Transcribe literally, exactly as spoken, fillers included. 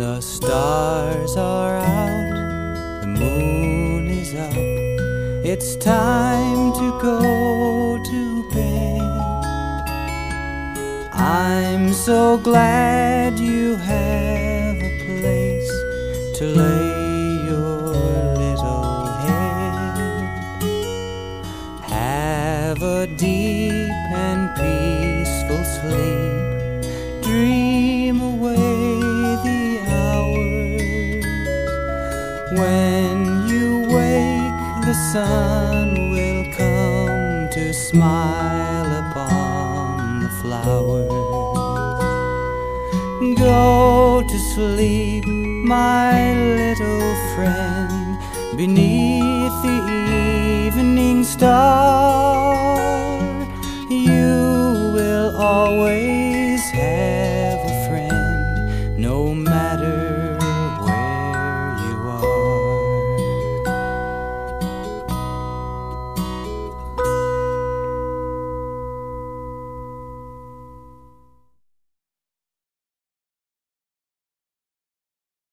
The stars are out, the moon is up. It's time to go to bed. I'm so glad you have a place to lay your little head. Have a deep and peaceful sleep. Dream away the hours. When you wake, the sun will come to smile upon the flowers. Go to sleep, my little friend, beneath the evening star. You will always have a friend, no matter